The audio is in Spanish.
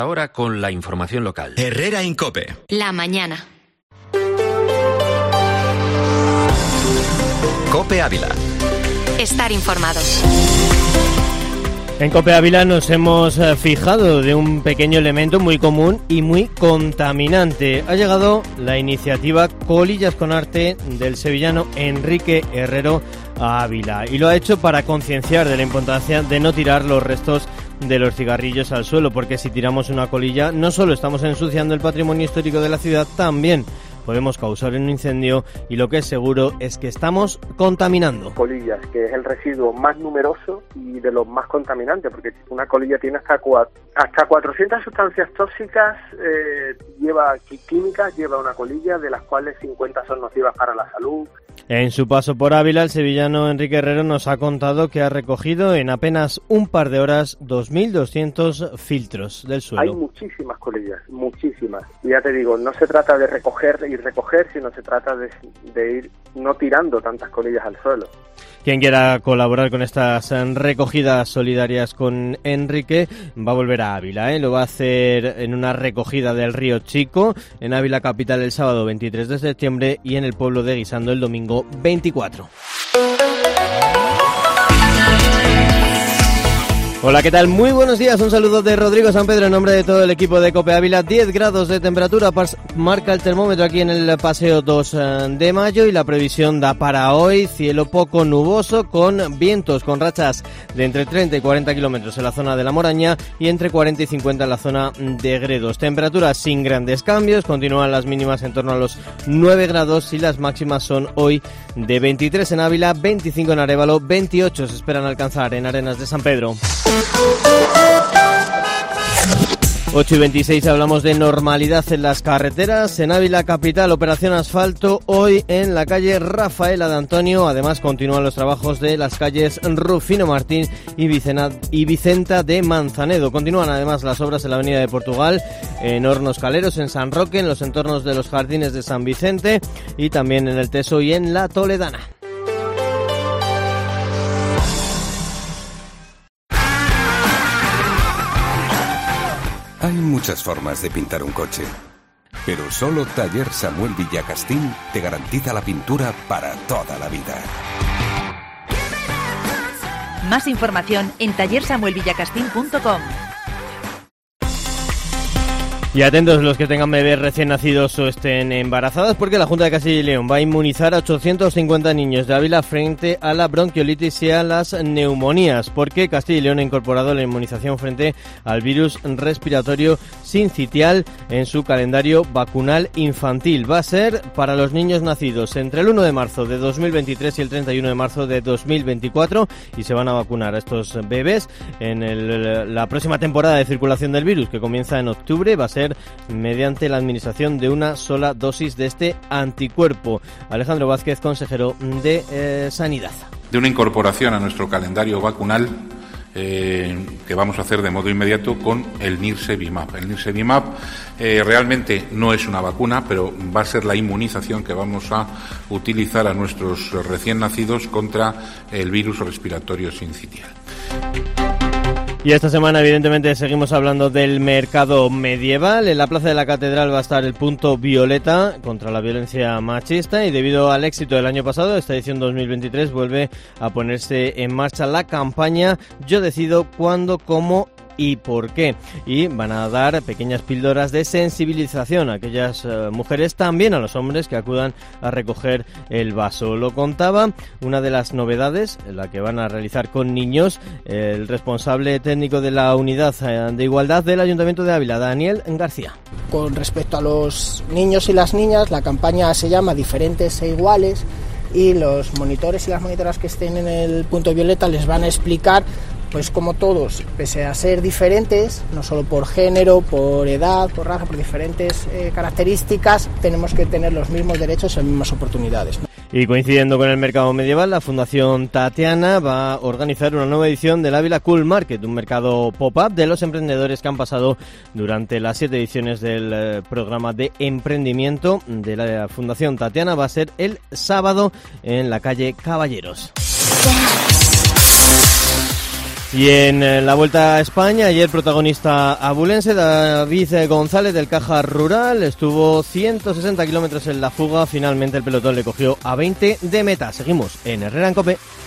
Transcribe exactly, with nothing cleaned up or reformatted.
Ahora con la información local. Herrera en COPE. La mañana. COPE Ávila. Estar informados. En COPE Ávila nos hemos fijado de un pequeño elemento muy común y muy contaminante. Ha llegado la iniciativa Colillas con Arte del sevillano Enrique Herrero a Ávila y lo ha hecho para concienciar de la importancia de no tirar los restos de los cigarrillos al suelo, porque si tiramos una colilla no solo estamos ensuciando el patrimonio histórico de la ciudad, también podemos causar un incendio y lo que es seguro es que estamos contaminando. Colillas, que es el residuo más numeroso y de los más contaminantes, porque una colilla tiene hasta cuatro, hasta cuatrocientas sustancias tóxicas, eh, lleva químicas, lleva una colilla, de las cuales cincuenta son nocivas para la salud. En su paso por Ávila, el sevillano Enrique Herrero nos ha contado que ha recogido en apenas un par de horas dos mil doscientos filtros del suelo. Hay muchísimas colillas, muchísimas. Y ya te digo, no se trata de recoger y recoger, sino se trata de, de ir no tirando tantas colillas al suelo. Quien quiera colaborar con estas recogidas solidarias con Enrique va a volver a Ávila, ¿eh? Lo va a hacer en una recogida del Río Chico, en Ávila capital el sábado veintitrés de septiembre y en el pueblo de Guisando el domingo veinticuatro. Hola, ¿qué tal? Muy buenos días, un saludo de Rodrigo San Pedro en nombre de todo el equipo de COPE Ávila. diez grados de temperatura marca el termómetro aquí en el Paseo dos de Mayo y la previsión da para hoy cielo poco nuboso con vientos con rachas de entre treinta y cuarenta kilómetros en la zona de la Moraña y entre cuarenta y cincuenta en la zona de Gredos. Temperaturas sin grandes cambios, continúan las mínimas en torno a los nueve grados y las máximas son hoy de veintitrés en Ávila, veinticinco en Arévalo, veintiocho se esperan alcanzar en Arenas de San Pedro. ocho y veintiséis hablamos de normalidad en las carreteras. En Ávila capital, operación asfalto hoy en la calle Rafaela de Antonio. Además continúan los trabajos de las calles Rufino Martín y, Vicena, y Vicenta de Manzanedo. Continúan además las obras en la avenida de Portugal, en Hornos Caleros, en San Roque, en los entornos de los jardines de San Vicente y también en el Teso y en la Toledana. Hay muchas formas de pintar un coche, pero solo Taller Samuel Villacastín te garantiza la pintura para toda la vida. Más información en taller samuel villacastín punto com. Y atentos los que tengan bebés recién nacidos o estén embarazadas, porque la Junta de Castilla y León va a inmunizar a ochocientos cincuenta niños de Ávila frente a la bronquiolitis y a las neumonías, porque Castilla y León ha incorporado la inmunización frente al virus respiratorio sincitial en su calendario vacunal infantil. Va a ser para los niños nacidos entre el uno de marzo de dos mil veintitrés y el treinta y uno de marzo de dos mil veinticuatro y se van a vacunar a estos bebés en el, la próxima temporada de circulación del virus, que comienza en octubre. Va a ser mediante la administración de una sola dosis de este anticuerpo. Alejandro Vázquez, consejero de eh, Sanidad. De una incorporación a nuestro calendario vacunal eh, que vamos a hacer de modo inmediato con el Nirsevimab. El Nirsevimab eh, realmente no es una vacuna, pero va a ser la inmunización que vamos a utilizar a nuestros recién nacidos contra el virus respiratorio sincitial. Y esta semana, evidentemente, seguimos hablando del mercado medieval. En la Plaza de la Catedral va a estar el punto violeta contra la violencia machista y debido al éxito del año pasado, esta edición dos mil veintitrés vuelve a ponerse en marcha la campaña Yo decido cuándo, cómo y por qué. Y van a dar pequeñas píldoras de sensibilización a aquellas uh, mujeres, también a los hombres que acudan a recoger el vaso. Lo contaba una de las novedades, la que van a realizar con niños, el responsable técnico de la Unidad de Igualdad del Ayuntamiento de Ávila, Daniel García. Con respecto a los niños y las niñas, la campaña se llama Diferentes e Iguales y los monitores y las monitoras que estén en el punto violeta les van a explicar pues como todos, pese a ser diferentes, no solo por género, por edad, por raza, por diferentes eh, características, tenemos que tener los mismos derechos y las mismas oportunidades, ¿no? Y coincidiendo con el mercado medieval, la Fundación Tatiana va a organizar una nueva edición del Ávila Cool Market, un mercado pop-up de los emprendedores que han pasado durante las siete ediciones del eh, programa de emprendimiento de la Fundación Tatiana. Va a ser el sábado en la calle Caballeros. Y en la Vuelta a España, ayer protagonista abulense David González del Caja Rural estuvo ciento sesenta kilómetros en la fuga, finalmente el pelotón le cogió a veinte de meta. Seguimos en Herrera en COPE.